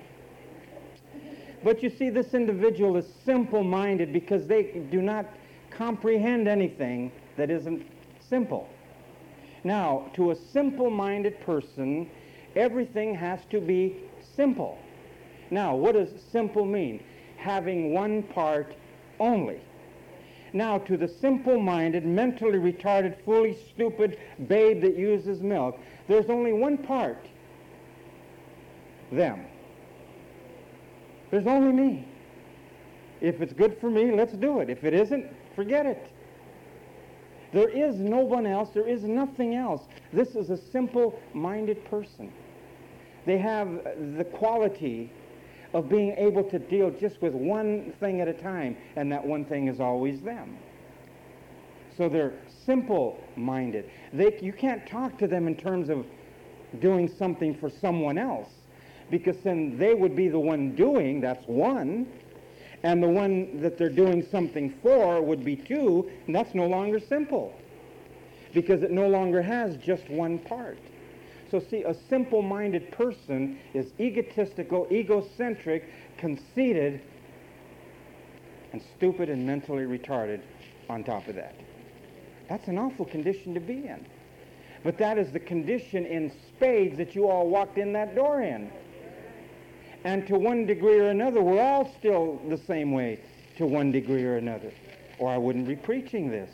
But you see, this individual is simple-minded because they do not comprehend anything that isn't simple. Now, to a simple-minded person, everything has to be simple. Now, what does simple mean? Having one part only. Now, to the simple-minded, mentally retarded, foolish, stupid babe that uses milk, there's only one part. Them. There's only me. If it's good for me, let's do it. If it isn't, forget it. There is no one else. There is nothing else. This is a simple-minded person. They have the quality of being able to deal just with one thing at a time, and that one thing is always them. So they're simple-minded. They, you can't talk to them in terms of doing something for someone else, because then they would be the one doing, that's one, and the one that they're doing something for would be two, and that's no longer simple, because it no longer has just one part. So see, a simple-minded person is egotistical, egocentric, conceited, and stupid and mentally retarded on top of that. That's an awful condition to be in. But that is the condition in spades that you all walked in that door in. And to one degree or another, we're all still the same way to one degree or another, or I wouldn't be preaching this.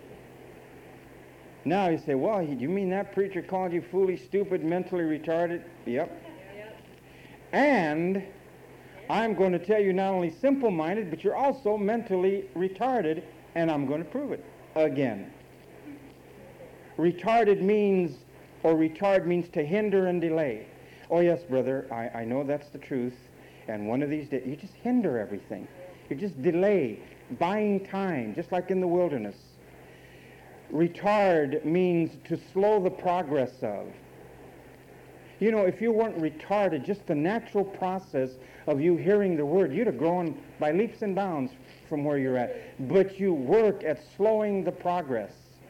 Now you say, well, you mean that preacher called you foolish, stupid, mentally retarded? Yep. Yep. And I'm going to tell you not only simple-minded, but you're also mentally retarded, and I'm going to prove it again. Retarded means, or retard means to hinder and delay. Oh, yes, brother, I, I know that's the truth, and one of these days, you just hinder everything. You just delay, buying time, just like in the wilderness. Retard means to slow the progress of. You know, if you weren't retarded, just the natural process of you hearing the word, you'd have grown by leaps and bounds from where you're at. But you work at slowing the progress.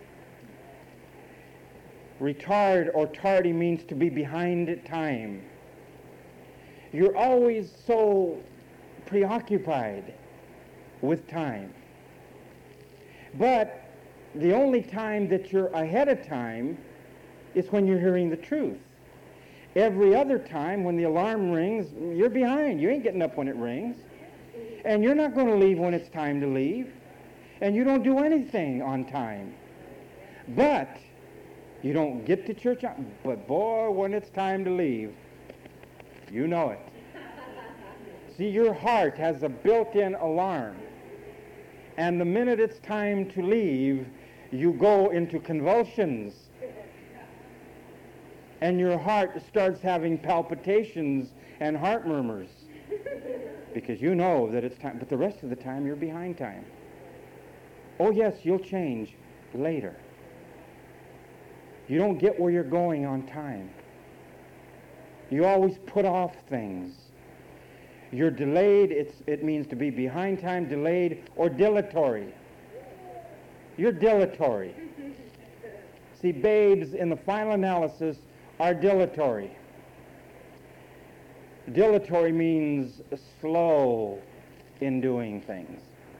Retard or tardy means to be behind time. You're always so preoccupied with time. But the only time that you're ahead of time is when you're hearing the truth. Every other time when the alarm rings, you're behind. You ain't getting up when it rings. And you're not going to leave when it's time to leave. And you don't do anything on time. But you don't get to church on, but boy, when it's time to leave, you know it. See, your heart has a built-in alarm. And the minute it's time to leave, you go into convulsions. And your heart starts having palpitations and heart murmurs. Because you know that it's time. But the rest of the time, you're behind time. Oh, yes, you'll change later. You don't get where you're going on time. You always put off things. You're delayed. It's, it means to be behind time, delayed, or dilatory. You're dilatory. See, babes, in the final analysis, are dilatory. Dilatory means slow in doing things.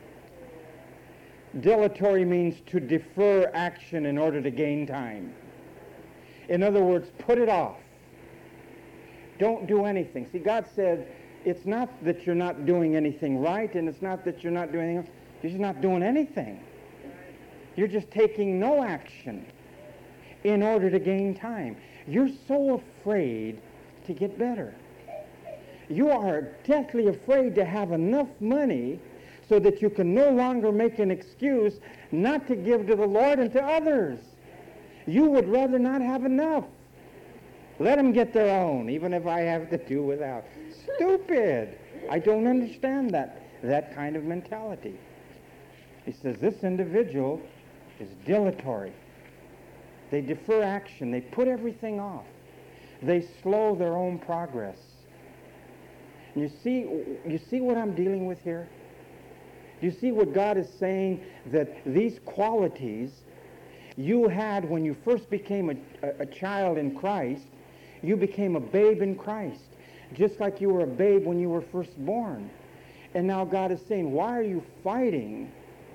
Dilatory means to defer action in order to gain time. In other words, put it off. Don't do anything. See, God said, it's not that you're not doing anything right, and it's not that you're not doing anything. You're just not doing anything. You're just taking no action in order to gain time. You're so afraid to get better. You are deathly afraid to have enough money so that you can no longer make an excuse not to give to the Lord and to others. You would rather not have enough. Let them get their own, even if I have to do without. Stupid. I don't understand that, that kind of mentality. He says this individual is dilatory. They defer action. They put everything off. They slow their own progress. And you see, you see what I'm dealing with here? Do you see what God is saying? That these qualities you had when you first became a, a, a child in Christ, you became a babe in Christ, just like you were a babe when you were first born. And now God is saying, why are you fighting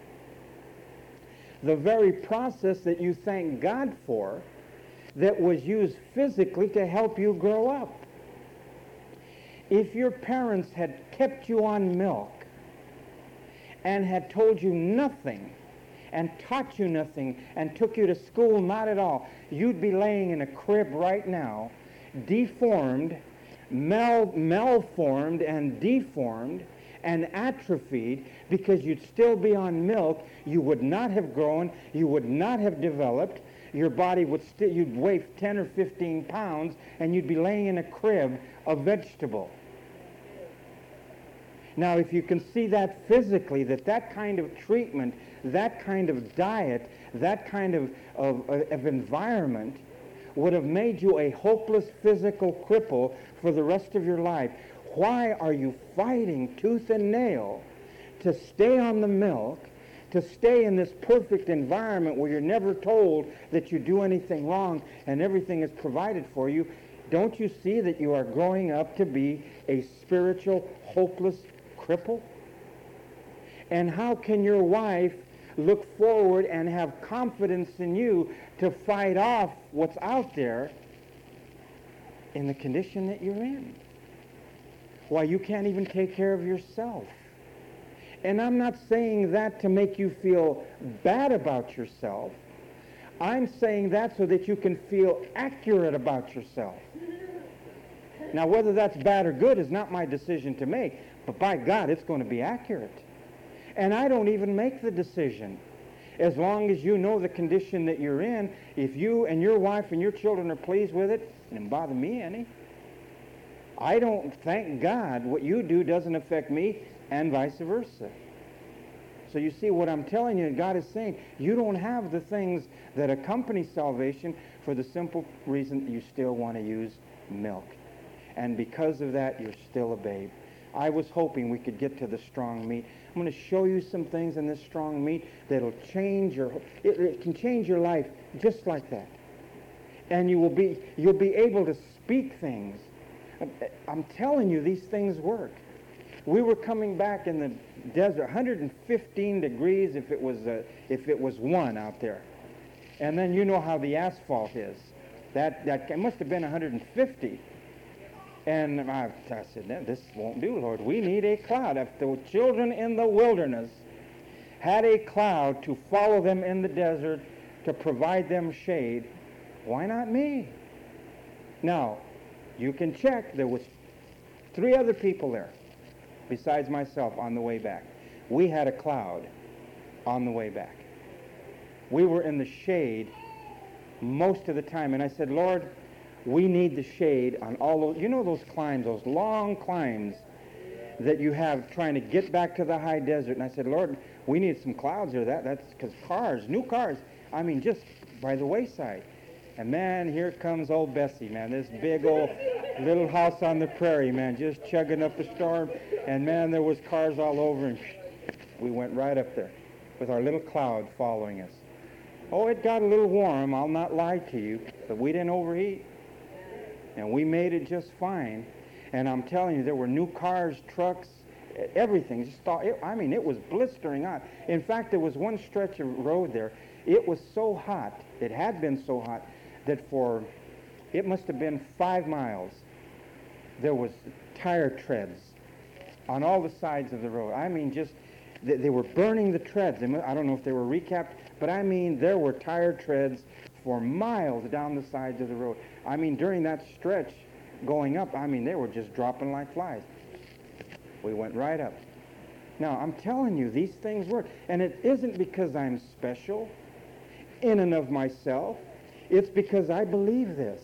the very process that you thank God for that was used physically to help you grow up? If your parents had kept you on milk and had told you nothing and taught you nothing and took you to school not at all, you'd be laying in a crib right now, deformed, mal- malformed and deformed and atrophied, because you'd still be on milk. You would not have grown. You would not have developed. Your body would still, you'd weigh ten or fifteen pounds, and you'd be laying in a crib, a vegetable. Now, if you can see that physically, that that kind of treatment, that kind of diet, that kind of, of, of environment would have made you a hopeless physical cripple for the rest of your life, why are you fighting tooth and nail to stay on the milk, to stay in this perfect environment where you're never told that you do anything wrong and everything is provided for you? Don't you see that you are growing up to be a spiritual, hopeless cripple? And how can your wife look forward and have confidence in you to fight off what's out there in the condition that you're in? Why, you can't even take care of yourself. And I'm not saying that to make you feel bad about yourself. I'm saying that so that you can feel accurate about yourself. Now, whether that's bad or good is not my decision to make, but by God, it's going to be accurate. And I don't even make the decision. As long as you know the condition that you're in, if you and your wife and your children are pleased with it, it doesn't bother me any. I don't, thank God, what you do doesn't affect me, and vice versa. So you see what I'm telling you, God is saying, you don't have the things that accompany salvation for the simple reason that you still want to use milk. And because of that, you're still a babe. I was hoping we could get to the strong meat. I'm going to show you some things in this strong meat that'll change your, it, it can change your life just like that. And you will be, you'll be able to speak things. I'm telling you, these things work. We were coming back in the desert, one hundred fifteen degrees if it was uh, if it was one out there, and then you know how the asphalt is. That that it must have been one hundred fifty. And I, I said, no, this won't do, Lord. We need a cloud. If the children in the wilderness had a cloud to follow them in the desert, to provide them shade, why not me? Now, you can check. There was three other people there besides myself on the way back. We had a cloud on the way back. We were in the shade most of the time. And I said, Lord, we need the shade on all those, you know those climbs, those long climbs that you have trying to get back to the high desert. And I said, Lord, we need some clouds there. That, that's because cars, new cars, I mean, just by the wayside. And man, here comes old Bessie, man, this big old little house on the prairie, man, just chugging up the storm. And man, there was cars all over, and we went right up there with our little cloud following us. Oh, it got a little warm, I'll not lie to you, but we didn't overheat. And we made it just fine. And I'm telling you, there were new cars, trucks, everything. Just thought, it, I mean, it was blistering hot. In fact, there was one stretch of road there. It was so hot, it had been so hot, that for, it must have been five miles, there was tire treads on all the sides of the road. I mean, just, they, they were burning the treads. They, I don't know if they were recapped, but I mean, there were tire treads for miles down the sides of the road. I mean, during that stretch going up, I mean, they were just dropping like flies. We went right up. Now, I'm telling you, these things work. And it isn't because I'm special in and of myself. It's because I believe this.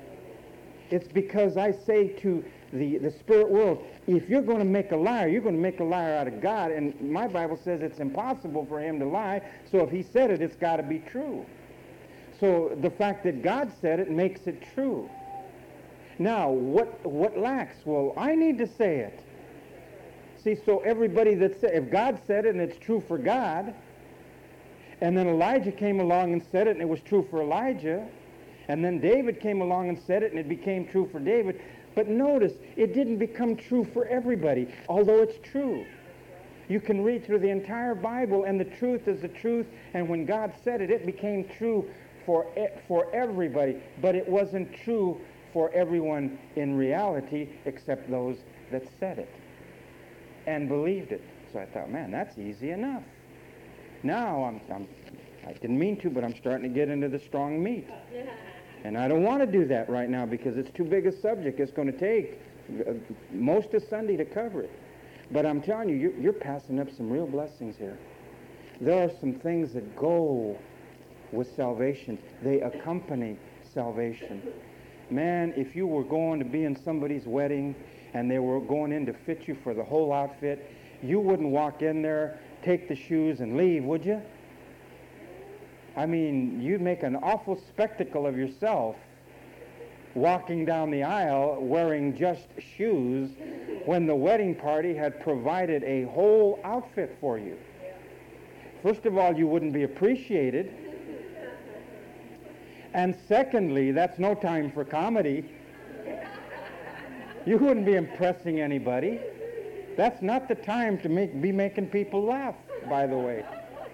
It's because I say to the, the spirit world, if you're going to make a liar, you're going to make a liar out of God. And my Bible says it's impossible for him to lie. So if he said it, it's got to be true. So the fact that God said it makes it true. Now, what what lacks? Well, I need to say it. See, so everybody that said, if God said it and it's true for God, and then Elijah came along and said it and it was true for Elijah, and then David came along and said it and it became true for David. But notice, it didn't become true for everybody, although it's true. You can read through the entire Bible and the truth is the truth, and when God said it, it became true for for everybody, but it wasn't true for everyone in reality except those that said it and believed it. So I thought, man, that's easy enough. Now, I'm, I'm, I didn't mean to, but I'm starting to get into the strong meat. And I don't want to do that right now because it's too big a subject. It's going to take uh, most of Sunday to cover it. But I'm telling you, you're, you're passing up some real blessings here. There are some things that go with salvation. They accompany salvation. Man, if you were going to be in somebody's wedding and they were going in to fit you for the whole outfit, you wouldn't walk in there, take the shoes, and leave, would you? I mean, you'd make an awful spectacle of yourself walking down the aisle wearing just shoes when the wedding party had provided a whole outfit for you. First of all, you wouldn't be appreciated. And secondly, that's no time for comedy. You wouldn't be impressing anybody. That's not the time to make, be making people laugh, by the way.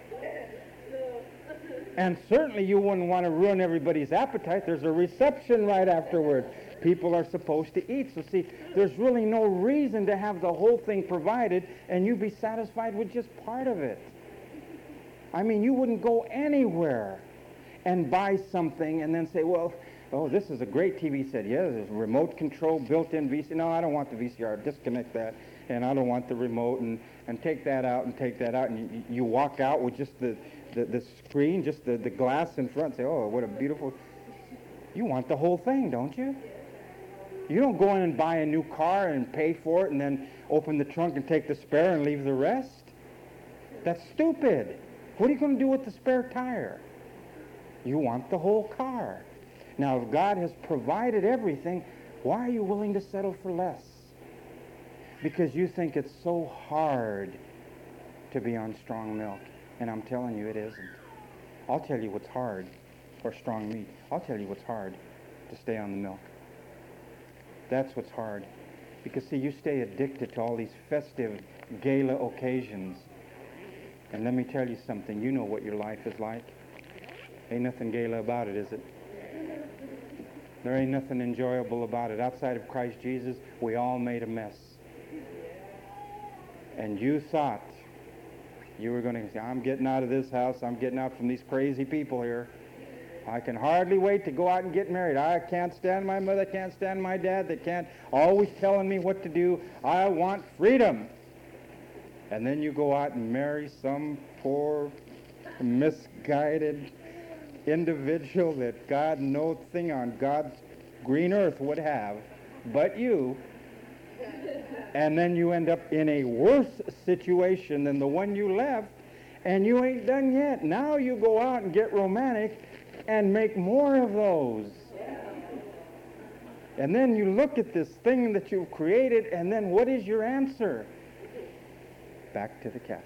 And certainly you wouldn't want to ruin everybody's appetite. There's a reception right afterward. People are supposed to eat. So see, there's really no reason to have the whole thing provided and you be satisfied with just part of it. I mean, you wouldn't go anywhere and buy something and then say, well, oh, this is a great T V set. Yeah, there's remote control, built-in V C R. No, I don't want the V C R. Disconnect that. And I don't want the remote. And, and take that out and take that out. And you, you walk out with just the, the, the screen, just the, the glass in front. Say, oh, what a beautiful... You want the whole thing, don't you? You don't go in and buy a new car and pay for it and then open the trunk and take the spare and leave the rest. That's stupid. What are you going to do with the spare tire? You want the whole car. Now, if God has provided everything, why are you willing to settle for less? Because you think it's so hard to be on strong milk. And I'm telling you, it isn't. I'll tell you what's hard, or strong meat. I'll tell you what's hard, to stay on the milk. That's what's hard. Because, see, you stay addicted to all these festive gala occasions. And let me tell you something. You know what your life is like. Ain't nothing gala about it, is it? There ain't nothing enjoyable about it. Outside of Christ Jesus, we all made a mess. And you thought you were going to say, I'm getting out of this house. I'm getting out from these crazy people here. I can hardly wait to go out and get married. I can't stand my mother. I can't stand my dad. They can't always telling me what to do. I want freedom. And then you go out and marry some poor, misguided individual that God, no thing on God's green earth would have but you. And then you end up in a worse situation than the one you left, and you ain't done yet. Now you go out and get romantic and make more of those. And then you look at this thing that you've created, and then what is your answer? Back to the castle.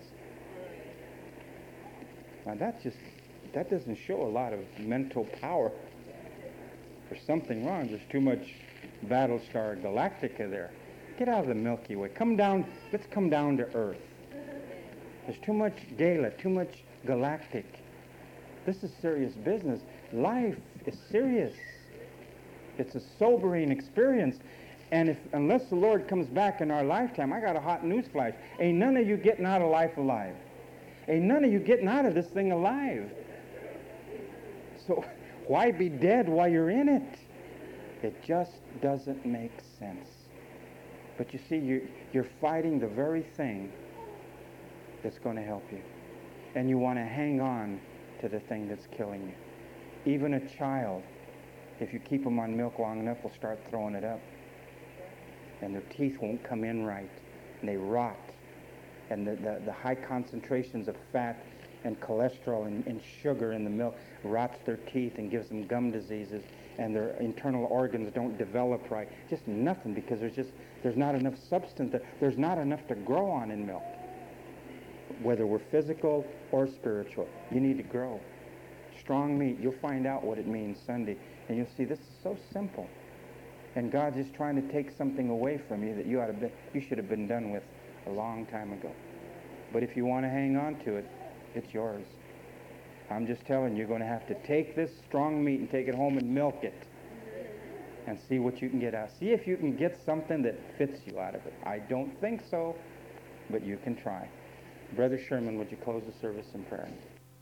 Now that's just, that doesn't show a lot of mental power. There's something wrong. There's too much Battlestar Galactica there. Get out of the Milky Way. Come down, let's come down to Earth. There's too much gala, too much galactic. This is serious business. Life is serious. It's a sobering experience. And if, unless the Lord comes back in our lifetime, I got a hot news flash. Ain't none of you getting out of life alive. Ain't none of you getting out of this thing alive. So why be dead while you're in it? It just doesn't make sense. But you see, you're, you're fighting the very thing that's going to help you. And you want to hang on to the thing that's killing you. Even a child, if you keep them on milk long enough, will start throwing it up. And their teeth won't come in right. And they rot. And the, the, the high concentrations of fat and cholesterol and, and sugar in the milk rots their teeth and gives them gum diseases. And their internal organs don't develop right. Just nothing, because there's just there's not enough substance. There. There's not enough to grow on in milk. Whether we're physical or spiritual, you need to grow. Strong meat, you'll find out what it means Sunday. And you'll see this is so simple. And God's just trying to take something away from you that you ought to be, you should have been done with a long time ago. But if you want to hang on to it, it's yours. I'm just telling you, you're going to have to take this strong meat and take it home and milk it and see what you can get out. See if you can get something that fits you out of it. I don't think so, but you can try. Brother Sherman, would you close the service in prayer?